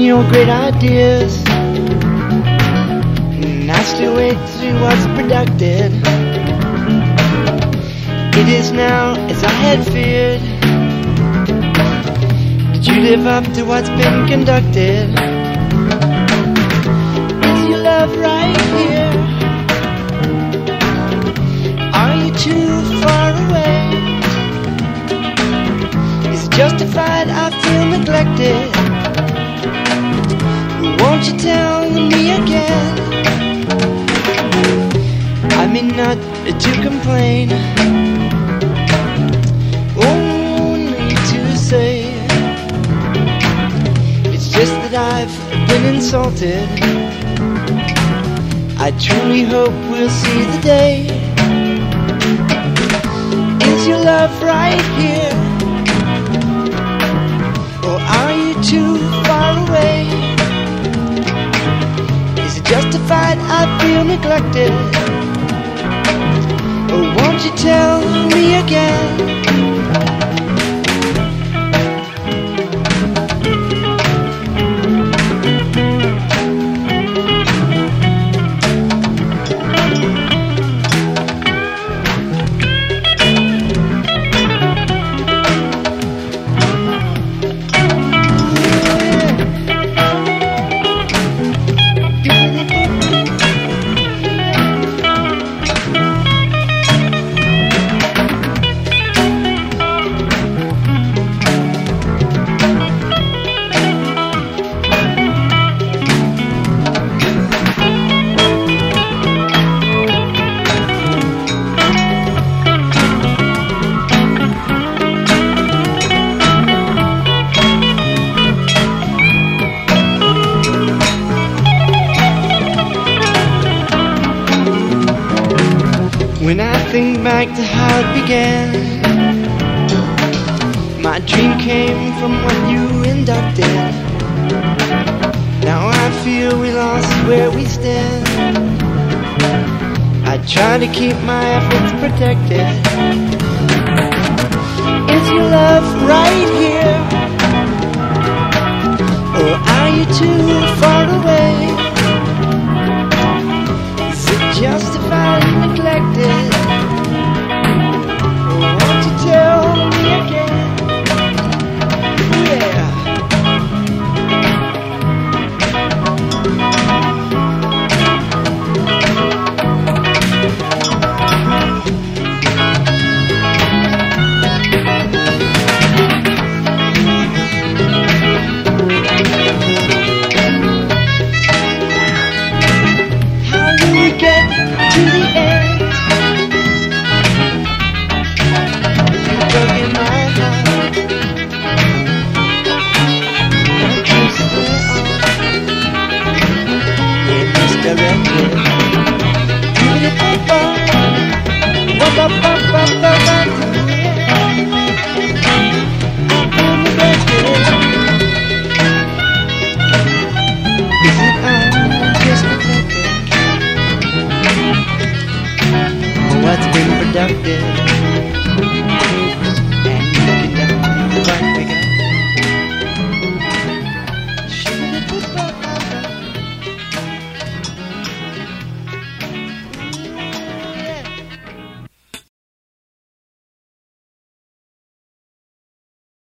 your great ideas, and I still wait to see what's productive. It is now as I had feared. Did you live up to what's been conducted? Is your love right here? Are you too far away? Is it justified I feel neglected? Won't you tell me again? I mean not to complain, only to say it's just that I've been insulted. I truly hope we'll see the day. Is your love right here? Or are you too far away? Is it justified I feel neglected? Or won't you tell me again? When I think back to how it began, my dream came from what you inducted. Now I feel we lost where we stand. I try to keep my efforts protected.